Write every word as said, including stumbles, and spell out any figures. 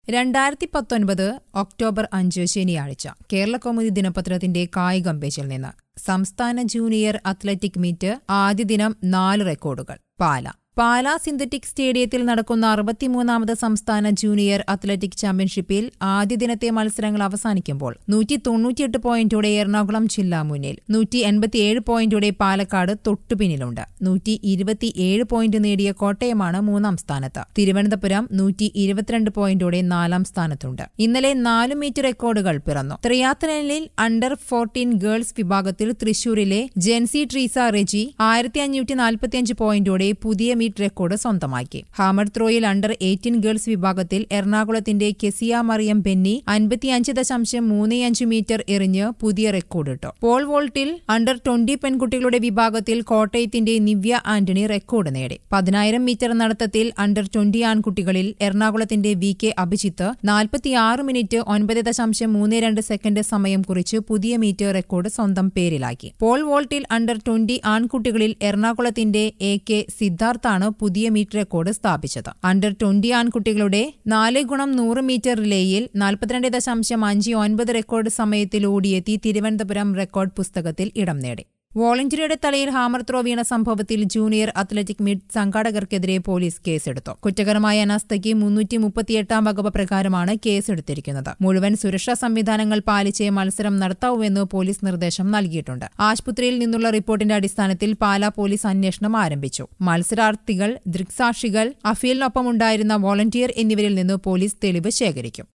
രണ്ടായിരത്തി പത്തൊൻപത് ഒക്ടോബർ അഞ്ച് ശനിയാഴ്ച കേരളകൗമുദി ദിനപത്രത്തിന്റെ കായികം പേജിൽ നിന്ന് സംസ്ഥാന ജൂനിയർ അത്ലറ്റിക് മീറ്റ് ആദ്യ ദിനം നാല് റെക്കോർഡുകൾ. പാല പാലാ സിന്തറ്റിക് സ്റ്റേഡിയത്തിൽ നടക്കുന്ന അറുപത്തിമൂന്നാമത് സംസ്ഥാന ജൂനിയർ അത്ലറ്റിക് ചാമ്പ്യൻഷിപ്പിൽ ആദ്യ ദിനത്തെ മത്സരങ്ങൾ അവസാനിക്കുമ്പോൾ നൂറ്റി തൊണ്ണൂറ്റിയെട്ട് പോയിന്റോടെ എറണാകുളം ജില്ല മുന്നിൽ, നൂറ്റി എൺപത്തിയേഴ് പോയിന്റോടെ പാലക്കാട് തൊട്ടുപിന്നിലുണ്ട്. നൂറ്റി ഇരുപത്തിയേഴ് പോയിന്റ് നേടിയ കോട്ടയമാണ് മൂന്നാം സ്ഥാനത്ത്. തിരുവനന്തപുരം നൂറ്റി ഇരുപത്തിരണ്ട് പോയിന്റോടെ നാലാം സ്ഥാനത്തുണ്ട്. ഇന്നലെ നാലു മീറ്റ് റെക്കോർഡുകൾ പിറന്നു. ട്രിയാത്തലനിൽ അണ്ടർ ഫോർട്ടീൻ ഗേൾസ് വിഭാഗത്തിൽ തൃശൂരിലെ ജെൻസി ട്രീസ റെജി ആയിരത്തി അഞ്ഞൂറ്റി നാൽപ്പത്തിയഞ്ച് പോയിന്റോടെ പുതിയ മീറ്റ് റെക്കോർഡ് സ്വന്തമാക്കി. ഹാമർ ത്രോയിൽ അണ്ടർ എയ്റ്റീൻ ഗേൾസ് വിഭാഗത്തിൽ എറണാകുളത്തിന്റെ കെസിയ മറിയം ബെന്നി അൻപത്തിയഞ്ച് ദശാംശം മൂന്ന് അഞ്ച് മീറ്റർ എറിഞ്ഞ് പുതിയ റെക്കോർഡിട്ടു. പോൾ വോൾട്ടിൽ അണ്ടർ ട്വന്റി പെൺകുട്ടികളുടെ വിഭാഗത്തിൽ കോട്ടയത്തിന്റെ നിവ്യ ആന്റണി റെക്കോർഡ് നേടി. പതിനായിരം മീറ്റർ നടത്തത്തിൽ അണ്ടർ ട്വന്റി ആൺകുട്ടികളിൽ എറണാകുളത്തിന്റെ വി കെ അഭിജിത്ത് നാൽപ്പത്തിയാറ് മിനിറ്റ് ഒൻപത് ദശാംശം മൂന്ന് രണ്ട് സെക്കൻഡ് സമയം കുറിച്ച് പുതിയ മീറ്റ് റെക്കോർഡ് സ്വന്തം പേരിലാക്കി. പോൾ വോൾട്ടിൽ അണ്ടർ ട്വന്റി ആൺകുട്ടികളിൽ എറണാകുളത്തിന്റെ എ കെ സിദ്ധാർത്ഥാണ് പുതിയ മീറ്റ് റെക്കോർഡ് സ്ഥാപിച്ചത്. അണ്ടർ ട്വന്റി ആൺകുട്ടികളുടെ നാല് ഗുണം നൂറ് മീറ്റർ റിലേയിൽ നാൽപ്പത്തിരണ്ട് ദശാംശം അഞ്ച് ഒൻപത് റെക്കോർഡ് സമയത്തിൽ ഓടിയെത്തി തിരുവനന്തപുരം റെക്കോർഡ് പുസ്തകത്തിൽ ഇടം നേടി. വോളണ്ടിയറുടെ തലയിൽ ഹാമർ ത്രോ വീണ സംഭവത്തിൽ ജൂനിയർ അത്ലറ്റിക് മീറ്റ് സംഘാടകർക്കെതിരെ പോലീസ് കേസെടുത്തു. കുറ്റകരമായ അനാസ്ഥയ്ക്ക് മുന്നൂറ്റി മുപ്പത്തിയെട്ടാം വകുപ്പ് പ്രകാരമാണ് കേസെടുത്തിരിക്കുന്നത്. മുഴുവൻ സുരക്ഷാ സംവിധാനങ്ങൾ പാലിച്ചേ മത്സരം നടത്താവൂവെന്ന് പോലീസ് നിർദ്ദേശം നൽകിയിട്ടുണ്ട്. ആശുപത്രിയിൽ നിന്നുള്ള റിപ്പോർട്ടിന്റെ അടിസ്ഥാനത്തിൽ പാലാ പോലീസ് അന്വേഷണം ആരംഭിച്ചു. മത്സരാർത്ഥികൾ, ദൃക്സാക്ഷികൾ, അഫീലിനൊപ്പമുണ്ടായിരുന്ന വോളണ്ടിയർ എന്നിവരിൽ നിന്ന് പോലീസ് തെളിവ് ശേഖരിക്കും.